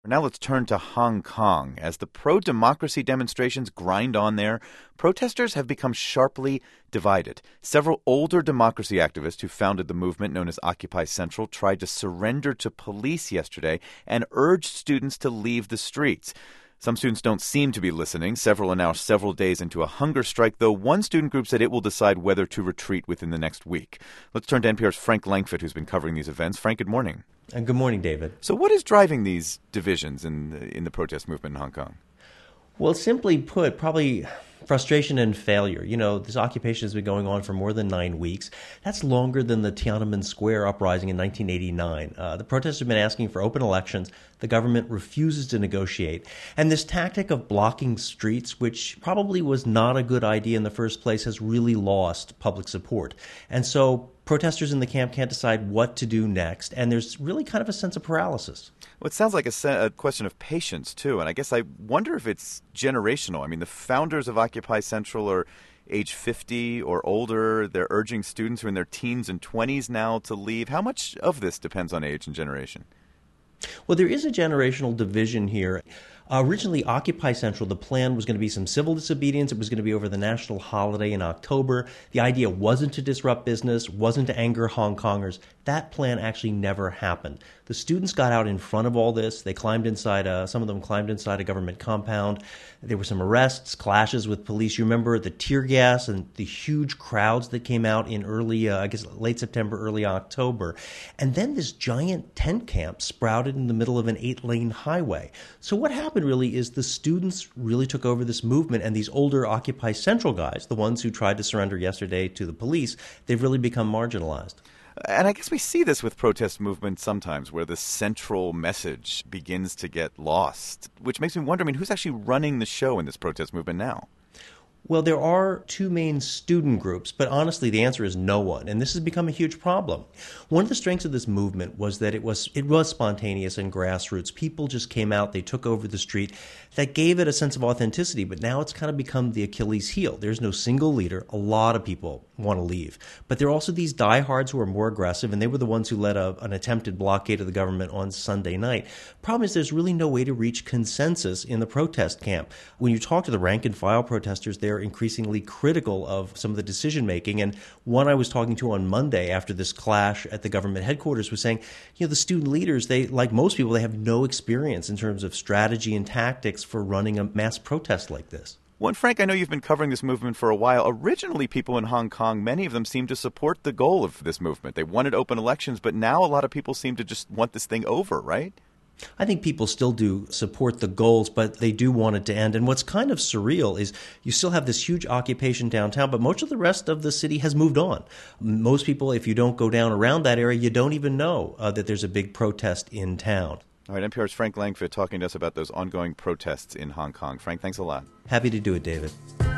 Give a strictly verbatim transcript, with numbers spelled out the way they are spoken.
Now let's turn to Hong Kong. As the pro-democracy demonstrations grind on there, protesters have become sharply divided. Several older democracy activists who founded the movement known as Occupy Central tried to surrender to police yesterday and urged students to leave the streets. Some students don't seem to be listening. Several are now several days into a hunger strike, though one student group said it will decide whether to retreat within the next week. Let's turn to N P R's Frank Langfitt, who's been covering these events. Frank, good morning. And good morning, David. So what is driving these divisions in the, in the protest movement in Hong Kong? Well, simply put, probably frustration and failure. You know, this occupation has been going on for more than nine weeks. That's longer than the Tiananmen Square uprising in nineteen eighty-nine. Uh, the protesters have been asking for open elections. The government refuses to negotiate. And this tactic of blocking streets, which probably was not a good idea in the first place, has really lost public support. And so protesters in the camp can't decide what to do next, and there's really kind of a sense of paralysis. Well, it sounds like a, se- a question of patience, too, and I guess I wonder if it's generational. I mean, the founders of Occupy Central are age fifty or older. They're urging students who are in their teens and twenties now to leave. How much of this depends on age and generation? Well, there is a generational division here. Uh, originally, Occupy Central, the plan was going to be some civil disobedience. It was going to be over the national holiday in October. The idea wasn't to disrupt business, wasn't to anger Hong Kongers. That plan actually never happened. The students got out in front of all this. They climbed inside, a, some of them climbed inside a government compound. There were some arrests, clashes with police. You remember the tear gas and the huge crowds that came out in early, uh, I guess, late September, early October. And then this giant tent camp sprouted in the middle of an eight-lane highway. So what happened really is the students really took over this movement, and these older Occupy Central guys, the ones who tried to surrender yesterday to the police, they've really become marginalized. And I guess we see this with protest movements sometimes, where the central message begins to get lost, which makes me wonder, I mean, who's actually running the show in this protest movement now? Well, there are two main student groups, but honestly, the answer is no one, and this has become a huge problem. One of the strengths of this movement was that it was it was spontaneous and grassroots. People just came out, they took over the street. That gave it a sense of authenticity, but now it's kind of become the Achilles heel. There's no single leader. A lot of people want to leave. But there are also these diehards who are more aggressive, and they were the ones who led a, an attempted blockade of the government on Sunday night. Problem is there's really no way to reach consensus in the protest camp. When you talk to the rank-and-file protesters, they're increasingly critical of some of the decision-making. And one I was talking to on Monday after this clash at the government headquarters was saying, you know, the student leaders, they, like most people, they have no experience in terms of strategy and tactics for running a mass protest like this. Well, and Frank, I know you've been covering this movement for a while. Originally, people in Hong Kong, many of them seemed to support the goal of this movement. They wanted open elections, but now a lot of people seem to just want this thing over, right? I think people still do support the goals, but they do want it to end. And what's kind of surreal is you still have this huge occupation downtown, but most of the rest of the city has moved on. Most people, if you don't go down around that area, you don't even know uh, that there's a big protest in town. All right, N P R's Frank Langfitt talking to us about those ongoing protests in Hong Kong. Frank, thanks a lot. Happy to do it, David.